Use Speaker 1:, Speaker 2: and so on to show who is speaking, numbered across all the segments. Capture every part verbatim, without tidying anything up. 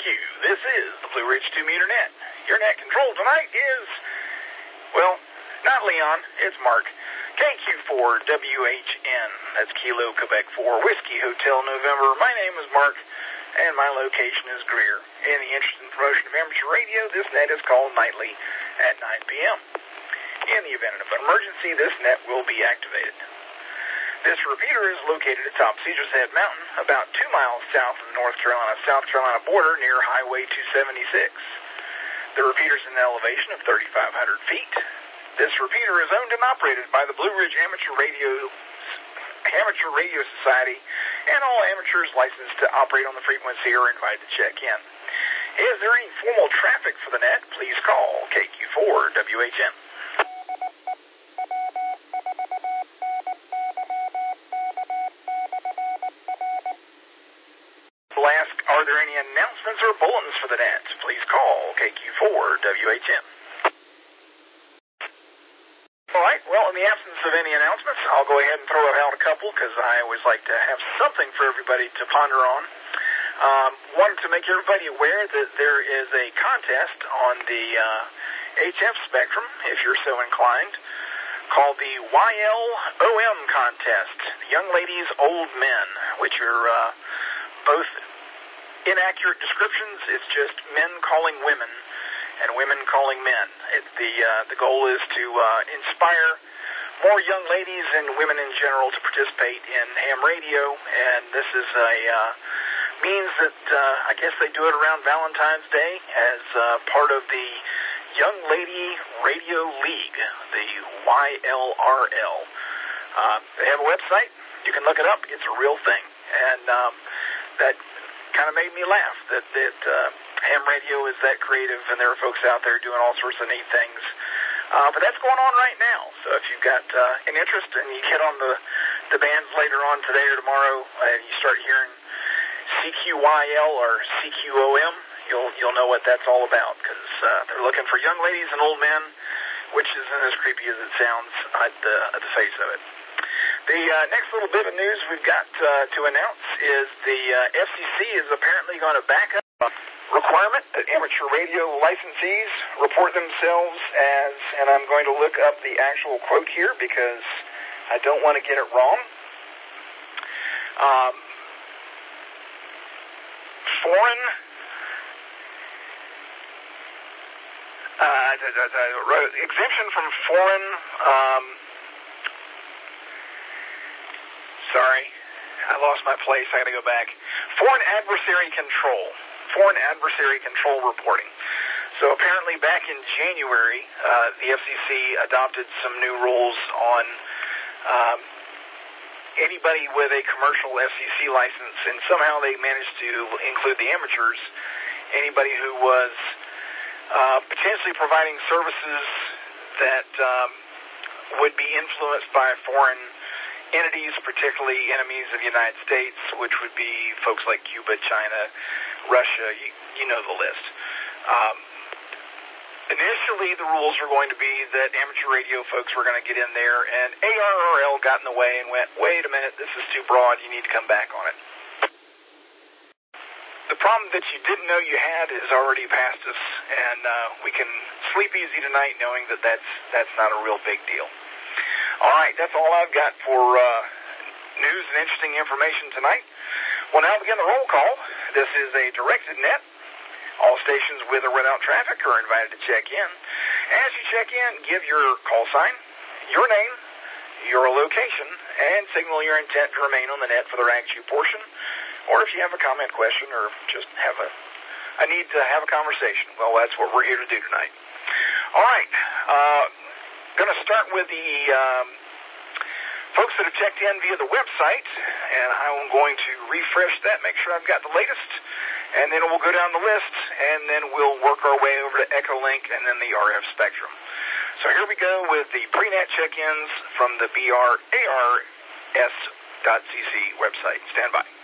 Speaker 1: you. This is the Blue Ridge two meter net. Your net control tonight is, well, not Leon, it's Mark. K Q four W H N, that's Kilo Quebec four, Whiskey Hotel November. My name is Mark, and my location is Greer. In the interest and promotion of amateur radio, this net is called nightly at nine p.m. In the event of an emergency, this net will be activated. This repeater is located atop Caesar's Head Mountain, about two miles south of the North Carolina-South Carolina border near Highway two seventy-six. The repeater is an elevation of thirty-five hundred feet. This repeater is owned and operated by the Blue Ridge Amateur Radio Amateur Radio Society, and all amateurs licensed to operate on the frequency are invited to check in. Is there any formal traffic for the net? Please call K Q four W H N. We'll ask, are there any announcements or bulletins for the net? Please call K Q four W H N. All right, well, in the absence of any announcements, I'll go ahead and throw out a couple because I always like to have something for everybody to ponder on. Um, wanted to make everybody aware that there is a contest on the uh, H F spectrum, if you're so inclined, called the Y L O M contest, Young Ladies, Old Men, which are uh, both inaccurate descriptions. It's just men calling women and women calling men. It, the uh, the goal is to uh, inspire more young ladies and women in general to participate in ham radio, and this is a uh, means that uh, I guess they do it around Valentine's Day as uh, part of the Young Lady Radio League, the Y L R L. Uh, they have a website. You can look it up. It's a real thing, and um, that kind of made me laugh that that. Uh, Ham radio is that creative, and there are folks out there doing all sorts of neat things. Uh, but that's going on right now. So if you've got uh, an interest and you get on the, the bands later on today or tomorrow, and you start hearing C Q Y L or C Q O M, you'll you'll know what that's all about, because uh, they're looking for young ladies and old men, which isn't as creepy as it sounds at the, at the face of it. The uh, next little bit of news we've got uh, to announce is the uh, F C C is apparently going to back up requirement that amateur radio licensees report themselves as, and I'm going to look up the actual quote here because I don't want to get it wrong, um, foreign uh, the, the, the, exemption from foreign um, sorry I lost my place, I got to go back foreign adversary control Foreign Adversary Control Reporting. So apparently back in January, uh, the F C C adopted some new rules on um, anybody with a commercial F C C license, and somehow they managed to include the amateurs, anybody who was uh, potentially providing services that um, would be influenced by foreign entities, particularly enemies of the United States, which would be folks like Cuba, China, Russia, you, you know the list. Um, initially, the rules were going to be that amateur radio folks were going to get in there, and A R R L got in the way and went, wait a minute, this is too broad, you need to come back on it. The problem that you didn't know you had is already past us, and uh, we can sleep easy tonight knowing that that's, that's not a real big deal. All right, that's all I've got for uh, news and interesting information tonight. We'll now begin the roll call. This is a directed net. All stations with or without traffic are invited to check in. As you check in, give your call sign, your name, your location, and signal your intent to remain on the net for the Rag Chew portion, or if you have a comment, question, or just have a, a need to have a conversation. Well, that's what we're here to do tonight. All right. Uh, going to start with the um, folks that have checked in via the website, and I'm going to refresh that, make sure I've got the latest, and then we'll go down the list, and then we'll work our way over to Echolink and then the R F Spectrum. So here we go with the pre-net check-ins from the B R A R S dot C C website. Stand by.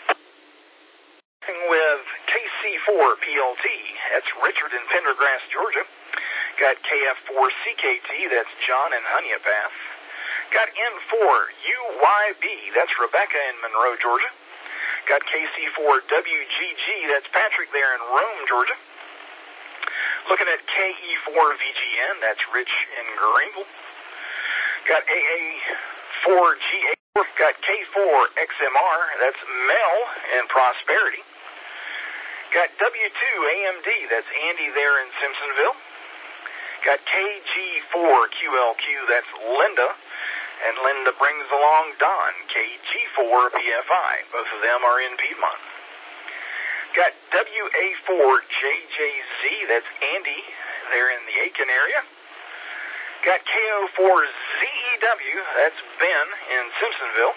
Speaker 1: With K C four P L T, that's Richard in Pendergrass, Georgia. Got K F four C K T, that's John in Honeypath. Got N four U Y B, that's Rebecca in Monroe, Georgia. Got K C four W G G, that's Patrick there in Rome, Georgia. Looking at K E four V G N, that's Rich in Greenville. Got A A four G A, got K four X M R, that's Mel in Prosperity. Got W two A M D, that's Andy there in Simpsonville. Got K G four Q L Q, that's Linda. And Linda brings along Don, K G four P F I. Both of them are in Piedmont. Got W A four J J Z, that's Andy, there in the Aiken area. Got K O four Z E W, that's Ben in Simpsonville.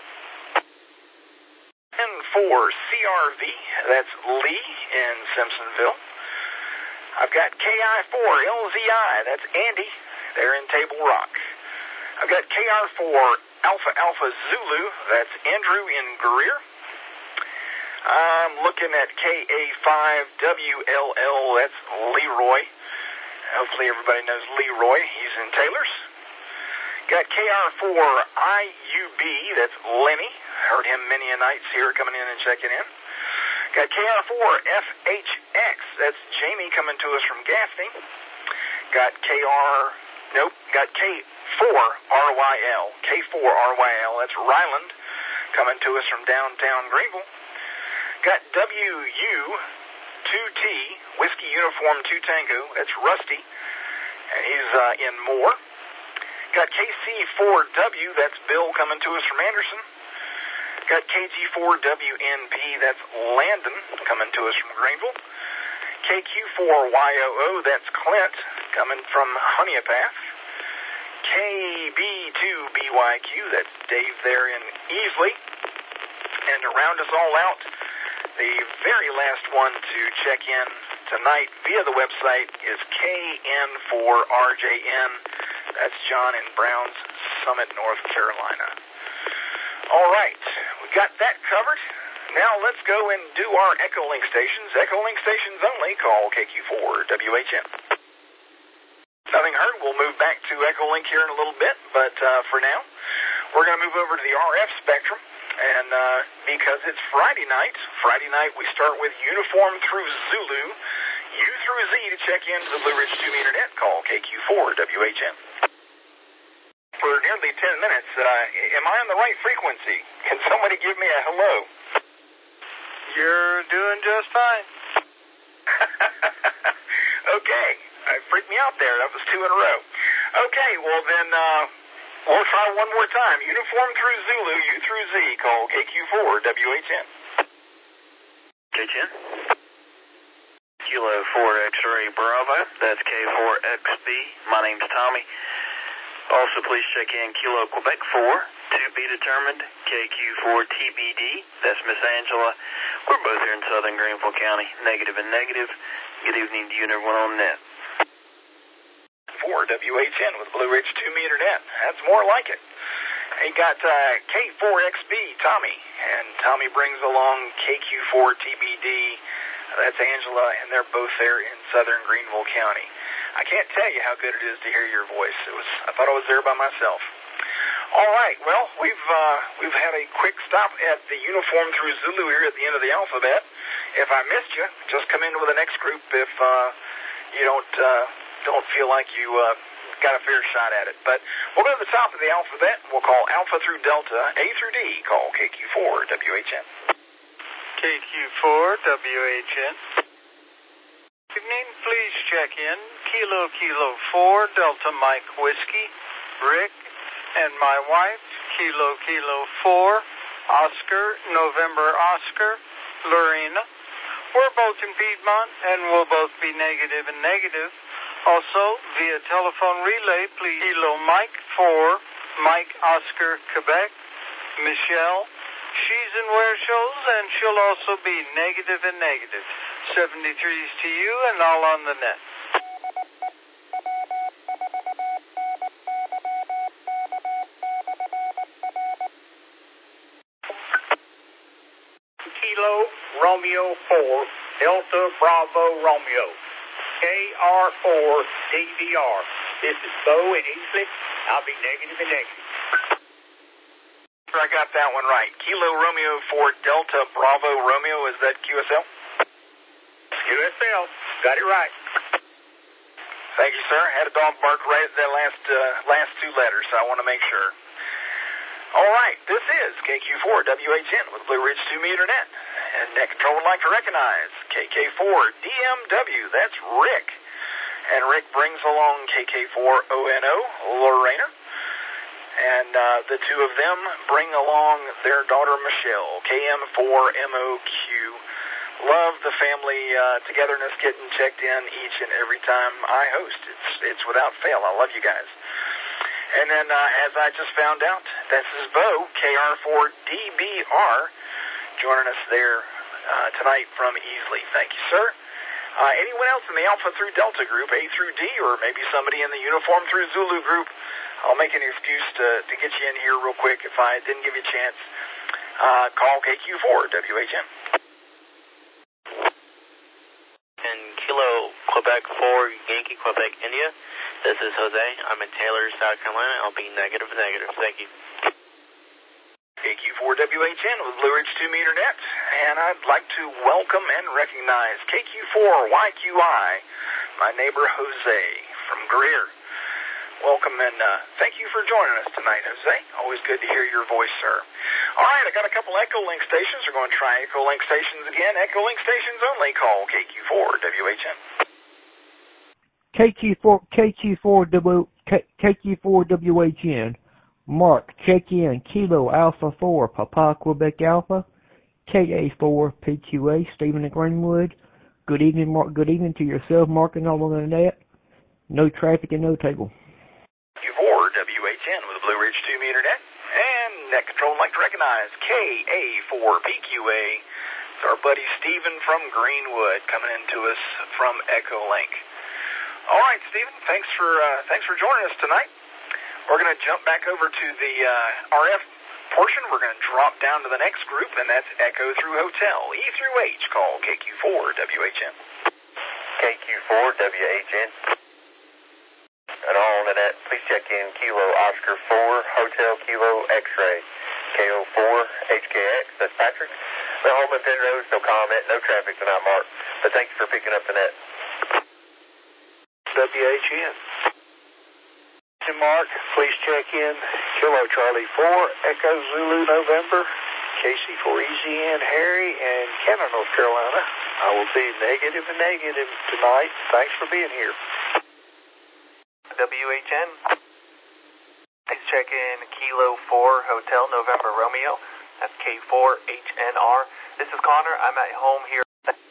Speaker 1: N four C R V, that's Lee in Simpsonville. I've got K I four L Z I, that's Andy, there in Table Rock. I've got K R four Alpha Alpha Zulu, that's Andrew in Greer. I'm looking at K A five W L L, that's Leroy. Hopefully everybody knows Leroy, he's in Taylor's. Got K R four I U B, that's Lenny. Heard him many a nights here coming in and checking in. Got K R four F H X, that's Jamie coming to us from Gaffney. Got K R, nope, got K four R Y L, K four R Y L, that's Ryland coming to us from downtown Greenville. Got W U two T, Whiskey Uniform two Tango, that's Rusty, and he's uh, in Moore. Got K C four W, that's Bill coming to us from Anderson. Got K G four W N P, that's Landon coming to us from Greenville. K Q four Y O O, that's Clint coming from Honeypath. K B two B Y Q, that's Dave there in Easley. And to round us all out, the very last one to check in tonight via the website is K N four R J N. That's John in Browns Summit, North Carolina. All right, we got that covered. Now let's go and do our Echolink stations. Echolink stations only, call K Q four W H N. Nothing heard. We'll move back to Echolink here in a little bit, but uh, for now, we're going to move over to the R F spectrum. And uh, because it's Friday night, Friday night we start with Uniform through Zulu, U through Z to check into the Blue Ridge two meter net, call K Q four W H N. For nearly ten minutes, uh, am I on the right frequency? Can somebody give me a hello?
Speaker 2: You're doing just fine.
Speaker 1: Okay, it freaked me out there. That was two in a row. Okay, well then, uh, we'll try one more time. Uniform through Zulu, U through Z, call K Q four W H N.
Speaker 3: K H N. Kilo four X-ray Bravo, that's K four X B. My name's Tommy. Also, please check in Kilo Quebec four, to be determined, K Q four T B D, that's Miss Angela. We're both here in southern Greenville County, negative and negative. Good evening to you and everyone on net.
Speaker 1: four W H N with Blue Ridge two meter net. That's more like it. He got uh, K four X B, Tommy, and Tommy brings along K Q four T B D. That's Angela, and they're both there in southern Greenville County. I can't tell you how good it is to hear your voice. It was I thought I was there by myself. All right, well, we've uh, we've had a quick stop at the Uniform through Zulu here at the end of the alphabet. If I missed you, just come in with the next group if uh, you don't uh, don't feel like you uh, got a fair shot at it. But we'll go to the top of the alphabet. We'll call Alpha through Delta, A through D. Call K Q four W H N.
Speaker 2: K Q four W H N. Evening, please check in Kilo Kilo four Delta Mike Whiskey, Rick, and my wife, Kilo Kilo four Oscar November Oscar, Lorena. We're both in Piedmont, and we'll both be negative and negative. Also, via telephone relay, please Kilo Mike four Mike Oscar Quebec, Michelle. She's in Ware Shoals, and she'll also be negative and negative. seventy-threes to you and all on the net.
Speaker 4: Kilo Romeo four Delta Bravo Romeo, K R four D V R. This is Bo in Eastleigh. I'll be negative and negative.
Speaker 1: I got that one right. Kilo Romeo four Delta Bravo Romeo, is that Q S L?
Speaker 4: Q S L, got it right.
Speaker 1: Thank you, sir. Had a dog bark right at that last uh, last two letters, so I want to make sure. All right, this is K Q four W H N with Blue Ridge two meter net. And Net Control would like to recognize K K four D M W, that's Rick. And Rick brings along K K four O N O, Lorena. And uh, the two of them bring along their daughter Michelle, K M four M O Q. Love the family uh, togetherness getting checked in each and every time I host. It's it's without fail. I love you guys. And then uh, as I just found out, this is Bo, K R four D B R, joining us there uh, tonight from Easley. Thank you, sir. Uh, anyone else in the Alpha through Delta group, A through D, or maybe somebody in the uniform through Zulu group, I'll make an excuse to, to get you in here real quick if I didn't give you a chance. Uh, call K Q four W H N.
Speaker 5: And Kilo Quebec four Yankee Quebec India. This is Jose. I'm in Taylor, South Carolina. I'll be negative negative. Thank you.
Speaker 1: K Q four W H N with Blue Ridge two meter net, and I'd like to welcome and recognize K Q four Y Q I, my neighbor Jose from Greer. Welcome and uh, thank you for joining us tonight, Jose. Always good to hear your voice, sir. All right, I got a couple Echo Link stations. We're going to try Echo Link stations again. Echo Link stations only. Call K Q four W H N.
Speaker 6: K Q four K Q four W K, Q4 W H N. Mark, check in. Kilo Alpha four Papa Quebec Alpha. K A four P Q A Stephen at Greenwood. Good evening, Mark. Good evening to yourself, Mark, and all on the net. No traffic and no table.
Speaker 1: Q four W H N with a Blue Ridge two meter net. And Net Control would like to recognize K A four P Q A. It's our buddy Stephen from Greenwood coming into us from Echo Link. All right, Stephen, thanks for uh, thanks for joining us tonight. We're going to jump back over to the uh, R F portion. We're going to drop down to the next group, and that's Echo through Hotel. E through H, call K Q four W H N.
Speaker 3: K Q four W H N. And all on the net, please check in Kilo Oscar four Hotel Kilo X-Ray. K O four H K X, that's Patrick. No home in Penrose, no comment, no traffic tonight, Mark. But thanks for picking up the net.
Speaker 4: W H N. And Mark, please check in Kilo Charlie four Echo Zulu November, K C four E Z N Harry, and Cannon, North Carolina. I will be negative and negative tonight. Thanks for being here.
Speaker 5: W H N. Please check in Kilo four Hotel November Romeo. That's K four H N R. This is Connor. I'm at home here.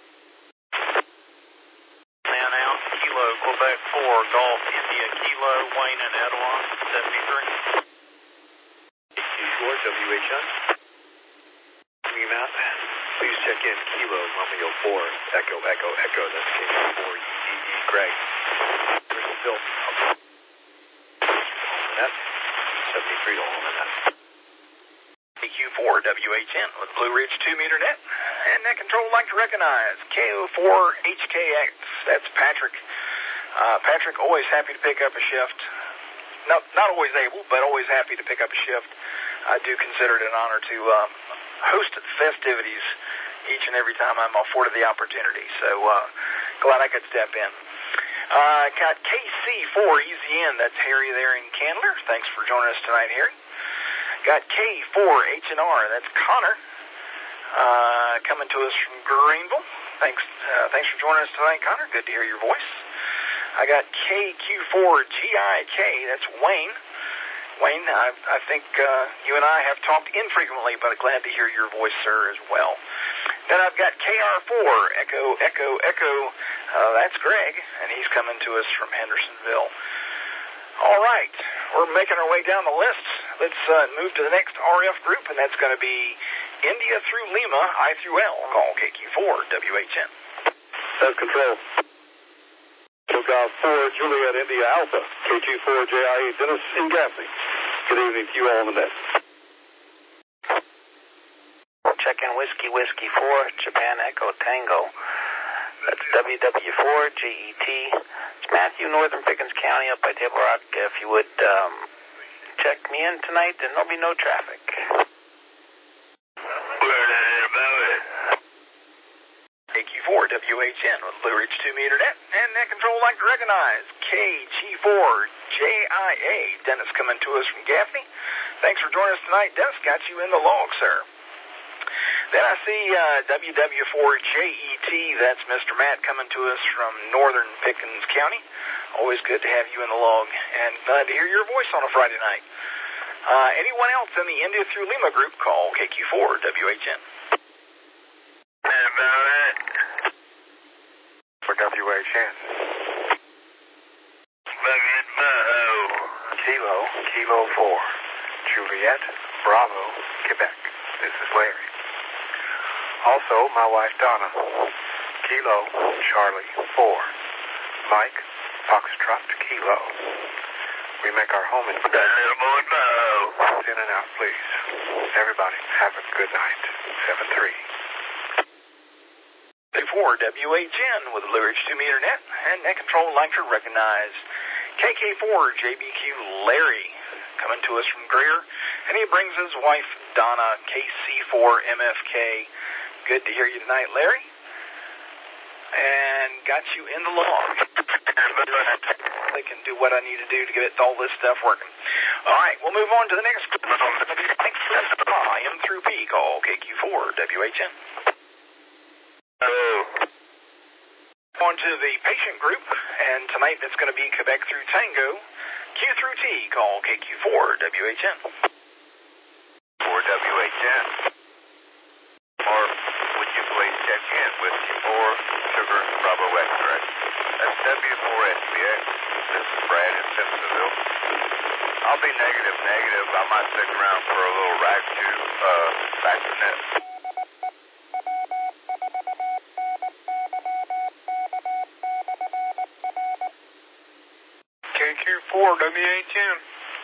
Speaker 5: Man out. Kilo Quebec four Golf India Kilo Wayne and Edwin seventy-three.
Speaker 7: K Q four W H N. Team out. Please check in Kilo Romeo four Echo Echo Echo. That's K Q four E E E Greg. There's Bill. Net. seventy-three to home in that.
Speaker 1: K Q four W H N with Blue Ridge two meter net. And Net Control would like to recognize K O four H K X. That's Patrick. Uh, Patrick, always happy to pick up a shift. Not, not always able, but always happy to pick up a shift. I do consider it an honor to um, host festivities each and every time I'm afforded the opportunity. So uh, glad I could step in. Uh, got K C four E Z N, that's Harry there in Candler. Thanks for joining us tonight, Harry. Got K four H N R, that's Connor, uh, coming to us from Greenville. Thanks uh, thanks for joining us tonight, Connor. Good to hear your voice. I got K Q four G I K, that's Wayne. Wayne, I, I think uh, you and I have talked infrequently, but glad to hear your voice, sir, as well. Then I've got K R four Echo Echo Echo. Uh, that's Greg, and he's coming to us from Hendersonville. All right, we're making our way down the list. Let's uh, move to the next R F group, and that's going to be India through Lima, I through L. Call K Q four W H N.
Speaker 7: Self control. Golf four Juliet India Alpha. K Q four J I A Dennis in Gaffney. Good evening to you all on the net.
Speaker 5: Check in Whiskey Whiskey four Japan Echo Tango. That's W W four G E T. It's Matthew, Northern Pickens County, up by Table Rock. If you would um, check me in tonight, then there'll be no traffic.
Speaker 1: W H N with Blue Ridge two meter net. And net control would like to recognize K G four J I A. Dennis coming to us from Gaffney. Thanks for joining us tonight. Dennis got you in the log, sir. Then I see uh, W W four J E T. That's Mister Matt coming to us from northern Pickens County. Always good to have you in the log, and glad to hear your voice on a Friday night. Uh, anyone else in the India through Lima group, call K Q four W H N.
Speaker 4: For W H N. Kilo, Kilo four. Juliet, Bravo, Quebec. This is Larry. Also, my wife Donna. Kilo, Charlie, four. Mike, Foxtrot, Kilo. We make our home in Quebec. In and out, please. Everybody, have a good night. seven three.
Speaker 1: four W H N with a Blue Ridge two meter net, and net control would like to recognize K K four J B Q Larry coming to us from Greer, and he brings his wife Donna, K C four M F K. Good to hear you tonight, Larry, and got you in the log. I can do what I need to do to get all this stuff working. All right, we'll move on to the next group. I am through P, call K Q four W H N. On to the patient group, and tonight it's going to be Quebec through Tango, Q through T, call K Q four W H N.
Speaker 4: four W H N. Or would you please check in with four Sugar Bravo X-ray? That's W four S B X. This is Brad in Simpsonville. I'll be negative, negative. I might stick around for a little rag to uh, back the net.
Speaker 2: K Q four W H N.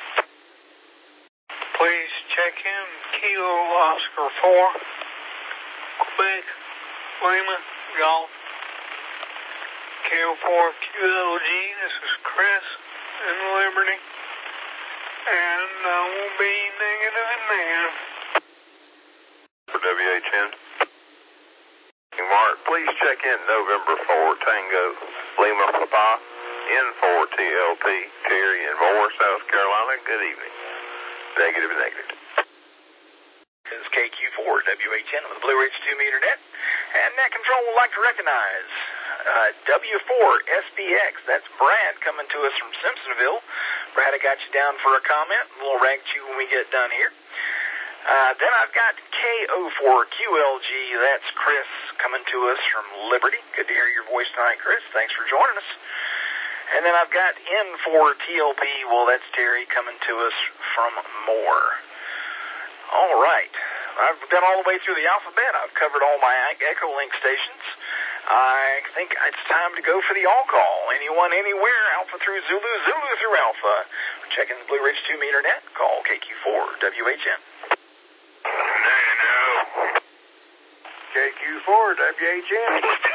Speaker 2: Please check in Kilo Oscar four, Quebec, Lima, Golf. K O four Q L G, this is Chris in Liberty. And I will be negative and negative.
Speaker 4: For W H N. Mark, please check in November four Tango, Lima, Papa. N four T L P, Terry in Moore, South Carolina. Good evening. Negative, negative.
Speaker 1: This is K Q four W H N with Blue Ridge two meter net, and net control would like to recognize uh, W four S B X. That's Brad coming to us from Simpsonville. Brad, I got you down for a comment. We'll rag you when we get done here. Uh, then I've got K O four Q L G. That's Chris coming to us from Liberty. Good to hear your voice tonight, Chris. Thanks for joining us. And then I've got N four T L P. Well, that's Terry coming to us from Moore. All right. I've been all the way through the alphabet. I've covered all my Echo Link stations. I think it's time to go for the all-call. Anyone, anywhere, Alpha through Zulu, Zulu through Alpha. We're checking the Blue Ridge two meter net. Call K Q four W H N.
Speaker 4: K Q four W H N.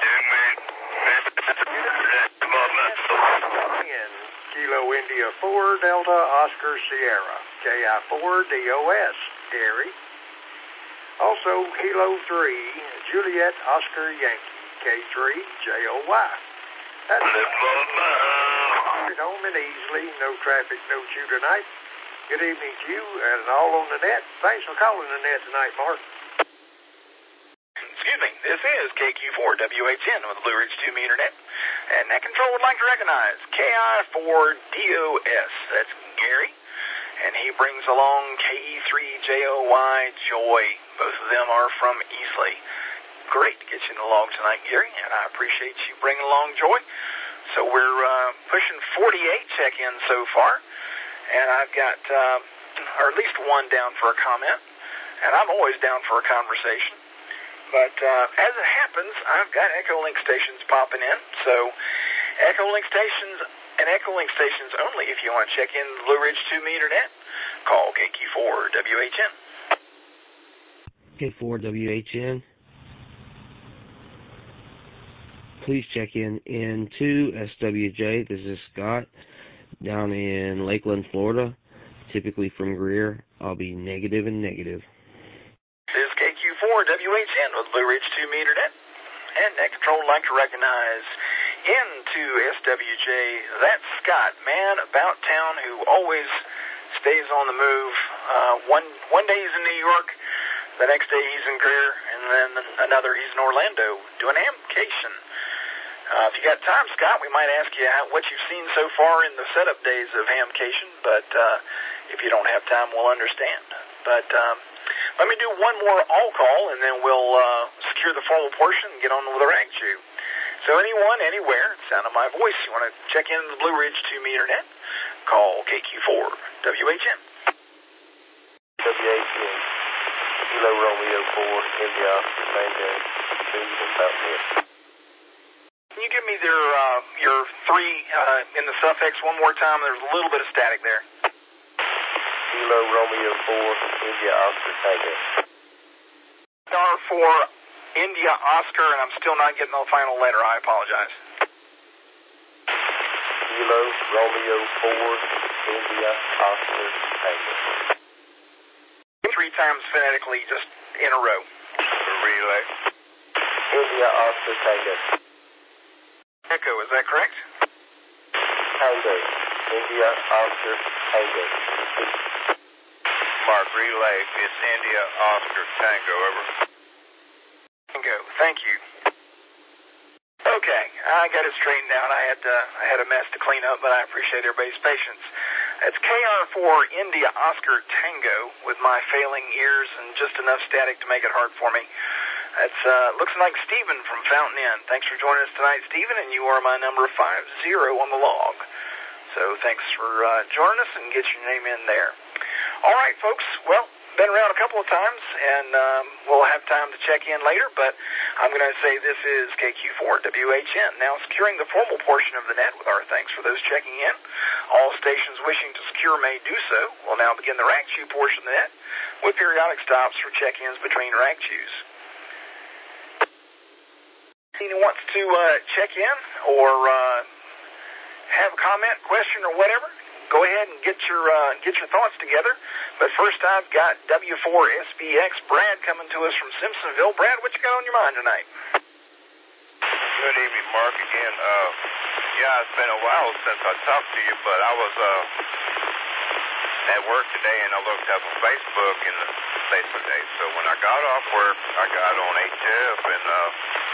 Speaker 4: Kilo India four Delta Oscar Sierra. K I four D O S. Gary. Also Kilo three Juliet Oscar Yankee. K three J O Y. That's it. Home and easily. No traffic, no chew tonight. Good evening to you and all on the net. Thanks for calling the net tonight, Mark.
Speaker 1: Excuse me, this is K Q four W H N with the Blue Ridge two meter net. And net control would like to recognize K I four D O S. That's Gary. And he brings along K E three J O Y Joy. Both of them are from Easley. Great to get you in the log tonight, Gary, and I appreciate you bringing along Joy. So we're uh, pushing forty-eight check-ins so far, and I've got, uh, or at least one down for a comment, and I'm always down for a conversation. But uh, as it happens, I've got Echolink stations popping in, so Echolink stations and Echolink stations only if you want to check in the Blue Ridge two meter net. Call K Q four W H N.
Speaker 6: K four W H N. Please check in N two S W J. This is Scott down in Lakeland, Florida, typically from Greer. I'll be negative and negative.
Speaker 1: This is K Q four W H N with Blue Ridge two meter net. And net control would like to recognize into S W J, that's Scott, man about town who always stays on the move. Uh, one one day he's in New York, the next day he's in Greer, and then another he's in Orlando doing hamcation. Uh, if you got time, Scott, we might ask you how, what you've seen so far in the setup days of hamcation, but uh, if you don't have time, we'll understand. But um, let me do one more all call, and then we'll uh, secure the formal portion and get on with the rag chew. So anyone, anywhere, sound of my voice, you want to check in the Blue Ridge two meter net, call K Q four W H N.
Speaker 4: W H N, Kilo Romeo four, India Oscar Tango, two, and Fountain Inn.
Speaker 1: Can you give me their, uh, your three uh, in the suffix one more time? There's a little bit of static there.
Speaker 4: Kilo Romeo four, India Oscar Tango.
Speaker 1: R for India Oscar, and I'm still not getting the final letter. I apologize.
Speaker 4: Kilo Romeo four, India Oscar Tango.
Speaker 1: Three times phonetically, just in a row.
Speaker 3: Relay.
Speaker 4: India Oscar Tango.
Speaker 1: Echo, is that correct?
Speaker 4: Tango. India Oscar Tango.
Speaker 3: Mark, relay. It's India Oscar Tango, over.
Speaker 1: Tango, thank you. Okay, I got it straightened out. I had uh, I had a mess to clean up, but I appreciate everybody's patience. It's K R four India Oscar Tango with my failing ears and just enough static to make it hard for me. It's uh, looks like Stephen from Fountain Inn. Thanks for joining us tonight, Stephen, and you are my number five zero on the log. So thanks for uh, joining us, and get your name in there. All right, folks. Well, been around a couple of times, and um, we'll have time to check in later, but I'm going to say this is K Q four W H N. Now securing the formal portion of the net with our thanks for those checking in. All stations wishing to secure may do so. We'll now begin the rag chew portion of the net with periodic stops for check-ins between rag chews. Anyone wants to uh, check in or uh, have a comment, question, or whatever, go ahead and get your uh, get your thoughts together. But first, I've got W four S B X Brad coming to us from Simpsonville. Brad, what you got on your mind tonight?
Speaker 3: Good evening, Mark. Again, uh, yeah, it's been a while since I talked to you, but I was uh, at work today, and I looked up on Facebook in the Facebook day. So when I got off work, I got on H F, and uh,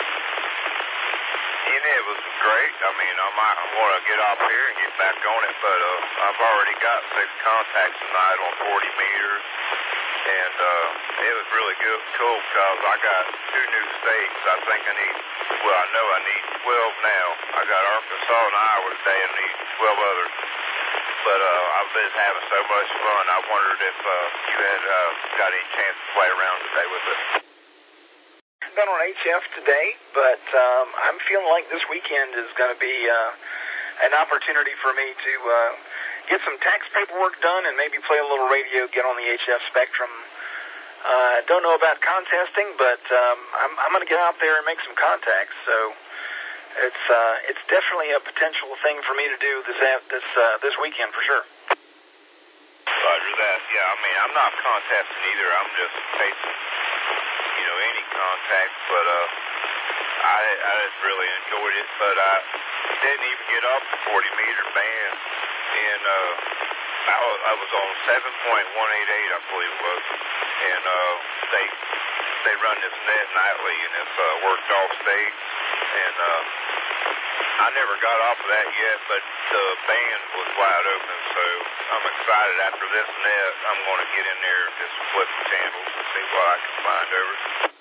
Speaker 3: and it was great. I mean, I might want to get off here and get back on it, but uh, I've already got six contacts tonight on forty meters, and uh, it was really good, cool because I got two new states. I think I need, well, I know I need twelve now. I got Arkansas and Iowa today, and I need twelve others. But uh, I've been having so much fun. I wondered if uh, you had uh, got any chance to play around today with it.
Speaker 1: Been on H F today, but um, I'm feeling like this weekend is going to be uh, an opportunity for me to uh, get some tax paperwork done and maybe play a little radio, get on the H F spectrum. I uh, don't know about contesting, but um, I'm, I'm going to get out there and make some contacts. So it's uh, it's definitely a potential thing for me to do this this uh, this weekend for sure.
Speaker 3: Roger that. Yeah, I mean, I'm not contesting either. I'm just chasing, you know, any contact, but uh, I I just really enjoyed it. But I didn't even get up the forty meter band, and uh, I was, I was on seven point one eight eight, I believe it was, and uh, they they run this net nightly, and it's uh, worked off stage, and uh, I never got off of that yet, but the band was wide open, so I'm excited. After this net, I'm going to get in there and just flip the channels and see what I can find over.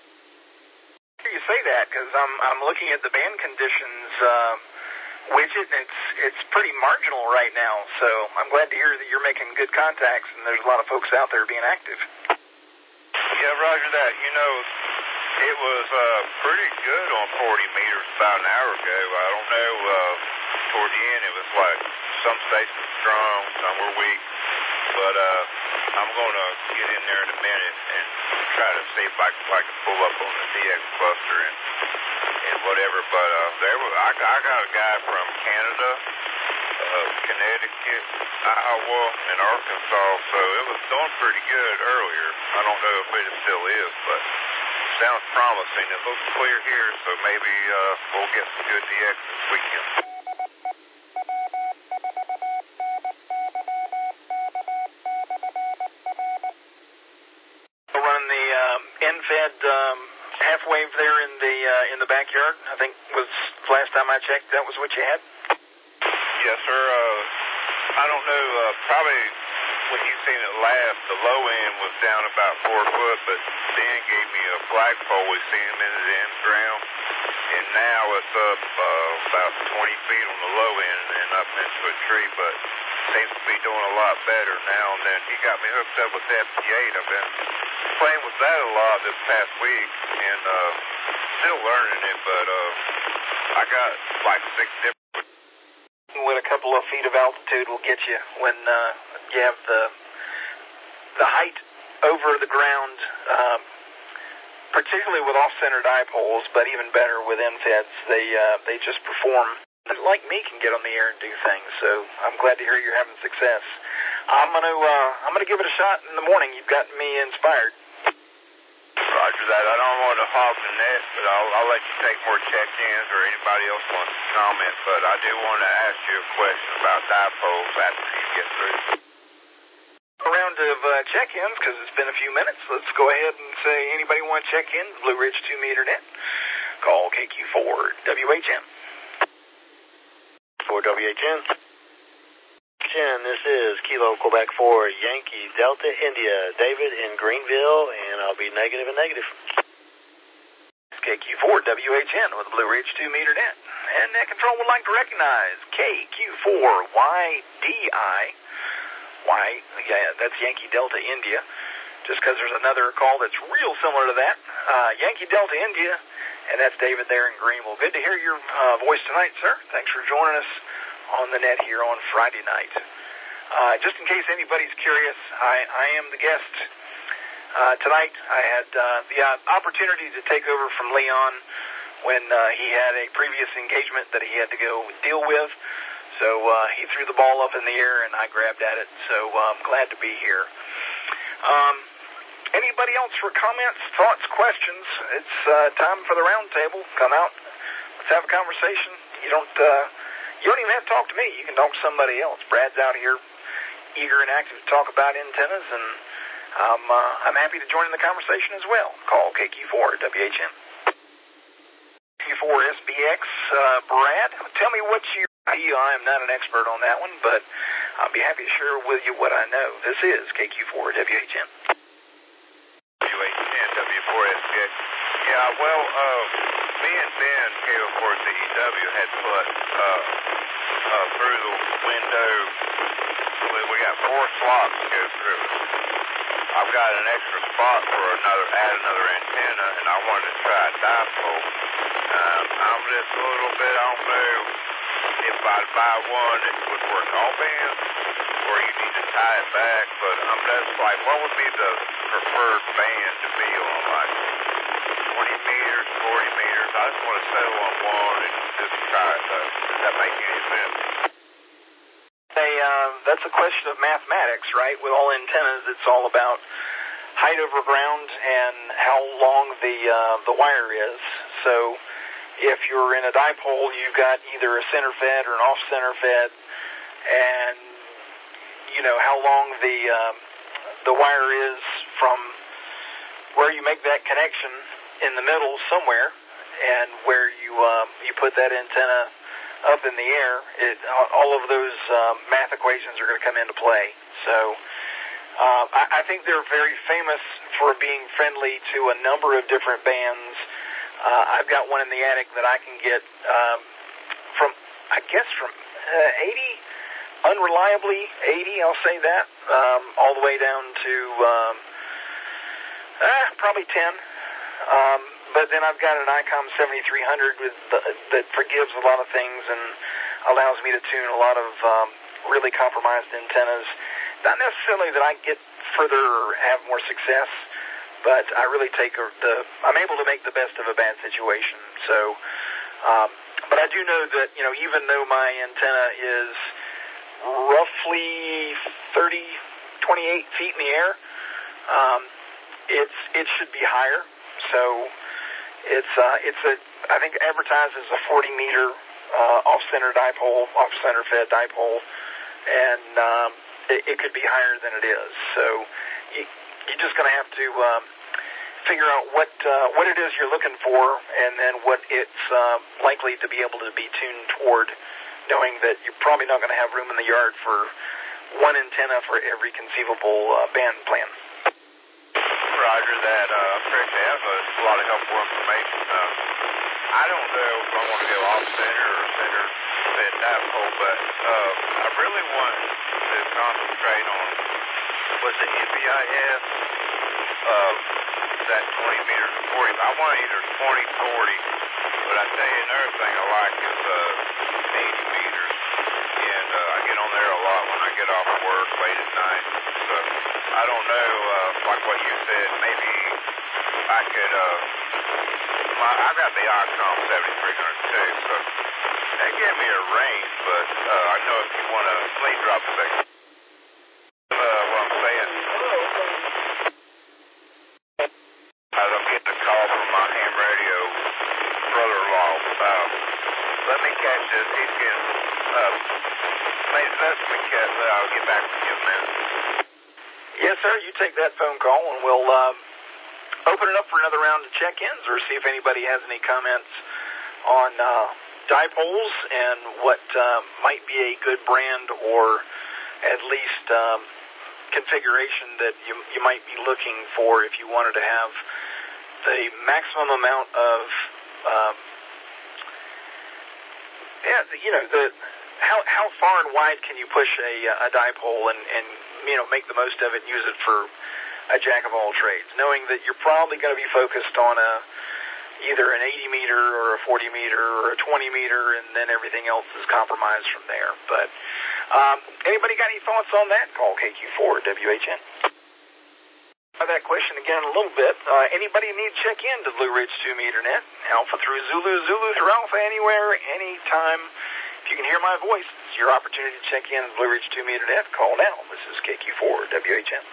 Speaker 1: You say that because I'm I'm looking at the band conditions uh, widget, and it's it's pretty marginal right now. So I'm glad to hear that you're making good contacts, and there's a lot of folks out there being active.
Speaker 3: Yeah, roger that. You know, it was uh, pretty good on forty meters about an hour ago. I don't know, uh, toward the end it was like some stations strong, some were weak. But uh, I'm going to get in there in a minute and try to see if I can, if I can pull up on the D X Buster and, and whatever. But uh, there was, I, I got a guy from Canada, uh, Connecticut, Iowa, and Arkansas, so it was doing pretty good earlier. I don't know if it still is, but
Speaker 8: sounds promising. It looks clear here, so maybe uh, we'll get some good D X this weekend.
Speaker 1: We'll run the um, N-Fed um, half wave there in the uh, in the backyard. I think was last time I checked, that was what you had.
Speaker 8: Yes, sir. Uh, I don't know. Uh, probably when you seen it last, the low end was down about four foot, but Dan gave me a flagpole. We seen him in the end ground, and now it's up uh, about twenty feet on the low end and then up into a tree, but seems to be doing a lot better now. And then he got me hooked up with the F T eight. I've been playing with that a lot this past week, and uh, still learning it, but uh, I got like six different.
Speaker 1: With a couple of feet of altitude will get you when uh, you have the the height over the ground, um, particularly with off-center dipoles, but even better with N-Feds. They uh, they just perform. Like me, can get on the air and do things. So I'm glad to hear you're having success. I'm gonna uh, I'm gonna give it a shot in the morning. You've got me inspired.
Speaker 8: Roger that. I don't want to hog the net, but I'll, I'll let you take more check-ins or anybody else wants to comment. But I do want to ask you a question about dipoles after you get through.
Speaker 1: A round of uh, check-ins because it's been a few minutes. Let's go ahead and say anybody want to check in? Blue Ridge two meter net. Call K Q four W H N.
Speaker 4: four W H N. Jen, this is Kilo Quebec four Yankee Delta India. David in Greenville, and I'll be negative and negative.
Speaker 1: K Q four W H N with Blue Ridge two meter net. And Net Control would like to recognize K Q four Y D I. Y, yeah, that's Yankee Delta India. Just because there's another call that's real similar to that. Uh, Yankee Delta India, and that's David there in Greenville. Good to hear your uh, voice tonight, sir. Thanks for joining us on the net here on Friday night. Uh, just in case anybody's curious, I, I am the guest uh, tonight. I had uh, the uh, opportunity to take over from Leon when uh, he had a previous engagement that he had to go deal with. So uh, he threw the ball up in the air and I grabbed at it. So uh, I'm glad to be here. Um, anybody else for comments, thoughts, questions? It's uh, time for the round table. Come out. Let's have a conversation. You don't... Uh, You don't even have to talk to me. You can talk to somebody else. Brad's out here eager and active to talk about antennas, and um, uh, I'm happy to join in the conversation as well. Call K Q four W H N. K Q four S B X, uh, Brad, tell me what you... I am not an expert on that one, but I'll be happy to share with you what I know. This is K Q four W H N.
Speaker 8: W H N, W four S B X. Yeah, well, uh, me and Ben, K O four C E W, had put uh, uh, through the window, we, we got four slots to go through. I've got an extra spot for another, add another antenna, and I wanted to try a dipole. Um, I'm just a little bit, I don't know if I'd buy one that would work all bands, or you need to tie it back, but I'm just like, what would be the preferred band to be on, like twenty meters, forty meters? I just want to settle on one and just try it. Uh, does that make any sense?
Speaker 1: Hey, uh, that's a question of mathematics, right? With all antennas, it's all about height over ground and how long the uh, the wire is. So if you're in a dipole, you've got either a center fed or an off center fed, and you know how long the uh, the wire is from where you make that connection in the middle somewhere, and where you uh, you put that antenna up in the air. It, all of those uh, math equations are going to come into play. So uh, I, I think they're very famous for being friendly to a number of different bands. Uh, I've got one in the attic that I can get um, from, I guess, from uh, eighty, unreliably eighty, I'll say that, um, all the way down to um, uh, probably ten. Um, but then I've got an ICOM seventy-three hundred with the, that forgives a lot of things and allows me to tune a lot of um, really compromised antennas. Not necessarily that I get further or have more success, but I really take a, the, I'm able to make the best of a bad situation. So, um, but I do know that, you know, even though my antenna is roughly thirty, twenty-eight feet in the air, um, it's, it should be higher. So it's uh, it's a I think advertised as a forty meter uh, off-center dipole, off-center fed dipole, and um, it, it could be higher than it is. So you, you're just going to have to um, figure out what uh, what it is you're looking for, and then what it's uh, likely to be able to be tuned toward, knowing that you're probably not going to have room in the yard for one antenna for every conceivable uh, band plan.
Speaker 8: Roger that. Uh, appreciate that. That's a lot of helpful information. Uh, I don't know if I want to go off center or center fed dipole, but uh, I really want to concentrate on, was it N B I S? Uh, that twenty meters or forty. I want either twenty, forty, but I tell you another thing I like is uh, eighty meters. And uh, I get on there a lot when I get off work late at night. So I don't know, uh, like what you said, maybe I could, uh, my, I got the Icom seventy-three hundred too, so that gave me a range, but uh, I know if you want to, let me drop it back. Uh, what I'm saying, as I'm getting a call from my ham radio brother-in-law, uh, let me catch this, he's getting, uh, Let, let me catch, I'll get back with you in a minute.
Speaker 1: Yes, sir. You take that phone call, and we'll um, open it up for another round of check-ins, or see if anybody has any comments on uh, dipoles and what uh, might be a good brand, or at least um, configuration that you you might be looking for if you wanted to have the maximum amount of, um, yeah, you know, the how how far and wide can you push a, a dipole and, and you know make the most of it and use it for a jack of all trades, knowing that you're probably going to be focused on a either an eighty meter or a forty meter or a twenty meter, and then everything else is compromised from there. But um, anybody got any thoughts on that? Call K Q four W H N. That question again in a little bit. Uh, anybody need to check in to Blue Ridge two meter net? Alpha through Zulu, Zulu through Alpha, anywhere, anytime. If you can hear my voice, it's your opportunity to check in at Blue Ridge two meter net. Call now. This is K Q four W H N.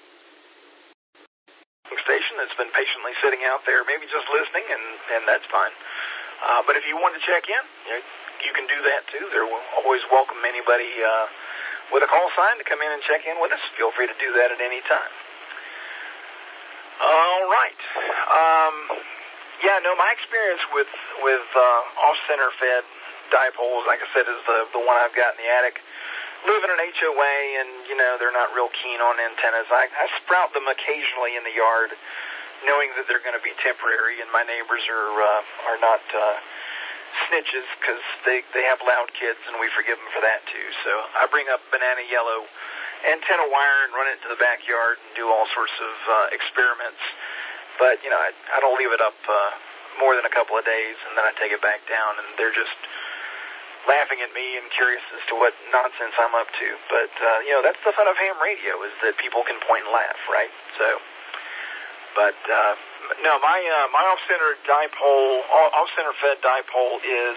Speaker 1: Station that's been patiently sitting out there, maybe just listening, and, and that's fine. Uh, but if you want to check in, you know, you can do that too. They're always welcome anybody uh, with a call sign to come in and check in with us. Feel free to do that at any time. All right. Um, yeah, no, my experience with with uh, off-center fed dipoles, like I said, is the the one I've got in the attic. Live in an H O A, and, you know, they're not real keen on antennas. I, I sprout them occasionally in the yard, knowing that they're going to be temporary, and my neighbors are uh, are not uh, snitches, because they, they have loud kids, and we forgive them for that, too. So I bring up banana yellow antenna wire and run it into the backyard and do all sorts of uh, experiments. But, you know, I, I don't leave it up uh, more than a couple of days, and then I take it back down, and they're just laughing at me and curious as to what nonsense I'm up to. But, uh, you know, that's the fun of ham radio, is that people can point and laugh, right? So, but, uh, no, my, uh, my off-center dipole, off-center fed dipole is,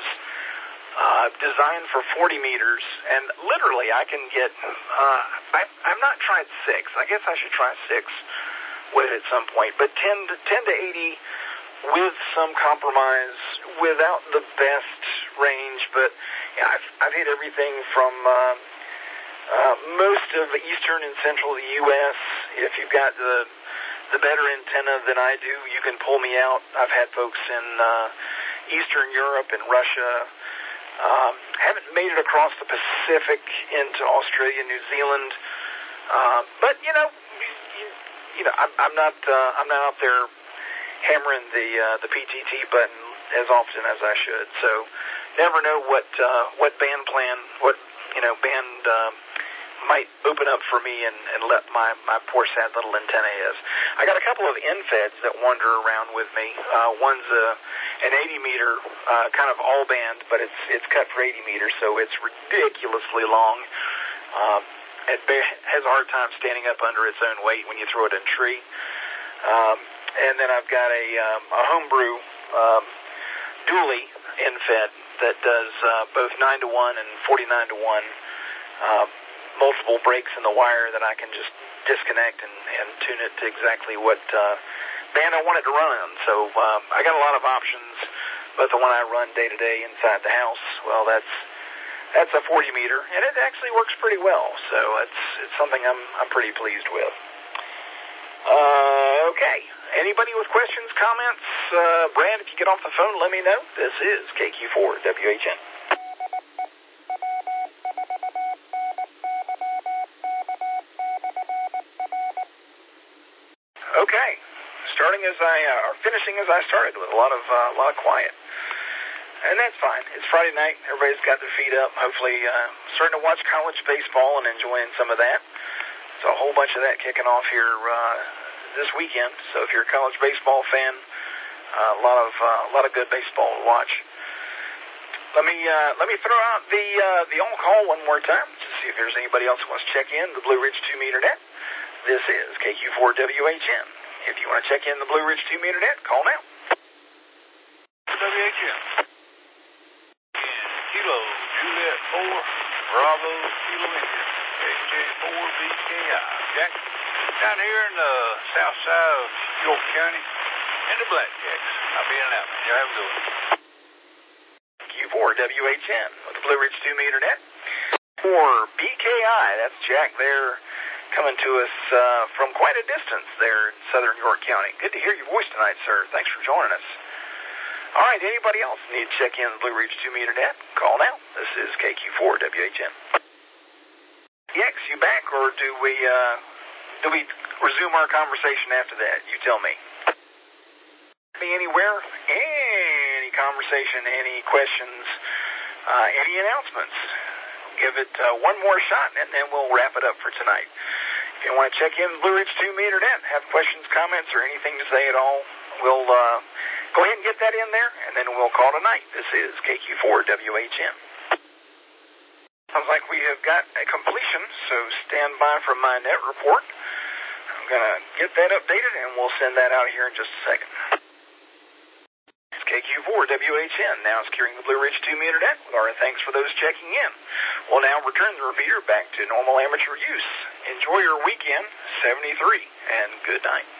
Speaker 1: uh, designed for forty meters, and literally I can get, uh, I, I've not tried six. I guess I should try six with it at some point, but ten to, ten to eighty with some compromise, without the best range, but yeah, I've, I've hit everything from uh, uh, most of the eastern and central of the U S If you've got the the better antenna than I do, you can pull me out. I've had folks in uh, Eastern Europe and Russia. Um, haven't made it across the Pacific into Australia, New Zealand, uh, but you know, you, you know, I'm, I'm not uh, I'm not out there hammering the uh, the P T T button as often as I should. So never know what uh, what band plan, what you know band uh, might open up for me and, and let my, my poor sad little antenna is. I got a couple of N-Feds that wander around with me. Uh, one's a, an eighty meter, uh, kind of all band, but it's it's cut for eighty meters, so it's ridiculously long. Um, it has a hard time standing up under its own weight when you throw it in a tree. Um, and then I've got a, um, a homebrew um, dually N-Fed that does uh, both nine to one and forty-nine to one, uh, multiple breaks in the wire that I can just disconnect and, and tune it to exactly what uh, band I wanted to run on. So um, I got a lot of options, but the one I run day to day inside the house, well, that's that's a forty meter, and it actually works pretty well. So it's it's something I'm I'm pretty pleased with. Uh, okay. Anybody with questions, comments? Uh, Brad, if you get off the phone, let me know. This is K Q four W H N. Okay. Starting as I, uh, or finishing as I started, with a lot of, uh, a lot of quiet. And that's fine. It's Friday night. Everybody's got their feet up. Hopefully, uh, starting to watch college baseball and enjoying some of that. So a whole bunch of that kicking off here, uh, this weekend. So if you're a college baseball fan, uh, a lot of, uh, a lot of good baseball to watch. Let me, uh, let me throw out the, uh, the on-call one more time to see if there's anybody else who wants to check in the Blue Ridge two meter net. This is K Q four W H N. If you want to check in the Blue Ridge two meter net, call now.
Speaker 9: W H N. Kilo Juliet four, Bravo Kilo India, H J four B K I. Jack, down here in the south side of York County, in the Blackjacks. I'll be in and out, man. Y'all have a good one.
Speaker 1: Q four W H N with the Blue Ridge two meter net. For B K I, that's Jack there, coming to us uh, from quite a distance there in southern York County. Good to hear your voice tonight, sir. Thanks for joining us. All right, anybody else need to check in the Blue Ridge two meter net? Call now. This is K Q four W H N. X, you back, or do we uh, do we resume our conversation after that? You tell me. Be anywhere, any conversation, any questions, uh, any announcements. Give it uh, one more shot, and then we'll wrap it up for tonight. If you want to check in the Blue Ridge two meter net, have questions, comments, or anything to say at all, we'll uh, go ahead and get that in there, and then we'll call tonight. This is K Q four W H N. Sounds like we have got a completion, so stand by for my net report. I'm going to get that updated, and we'll send that out here in just a second. It's K Q four W H N, now securing the Blue Ridge two meter net with our thanks for those checking in. We'll now return the repeater back to normal amateur use. Enjoy your weekend, seventy-three, and good night.